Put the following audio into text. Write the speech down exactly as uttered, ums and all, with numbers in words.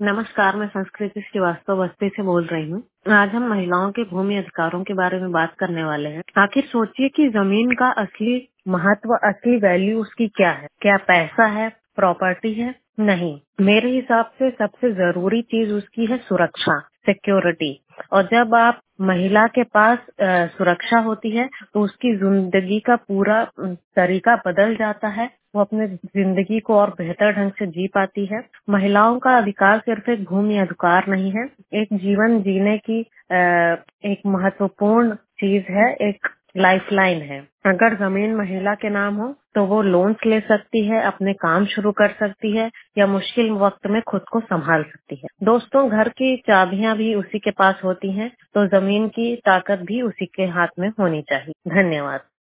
नमस्कार, मैं संस्कृति श्रीवास्तव बस्ती से बोल रही हूँ। आज हम महिलाओं के भूमि अधिकारों के बारे में बात करने वाले हैं। आखिर सोचिए कि जमीन का असली महत्व, असली वैल्यू उसकी क्या है? क्या पैसा है, प्रॉपर्टी है? नहीं, मेरे हिसाब से सबसे जरूरी चीज उसकी है सुरक्षा, सिक्योरिटी। और जब आप महिला के पास अ, सुरक्षा होती है तो उसकी जिंदगी का पूरा अ, तरीका बदल जाता है। वो अपने जिंदगी को और बेहतर ढंग से जी पाती है। महिलाओं का अधिकार सिर्फ एक भूमि अधिकार नहीं है, एक जीवन जीने की अ, एक महत्वपूर्ण चीज है, एक लाइफलाइन है। अगर जमीन महिला के नाम हो तो वो लोन्स ले सकती है, अपने काम शुरू कर सकती है या मुश्किल वक्त में खुद को संभाल सकती है। दोस्तों, घर की चाबियां भी उसी के पास होती हैं, तो जमीन की ताकत भी उसी के हाथ में होनी चाहिए। धन्यवाद।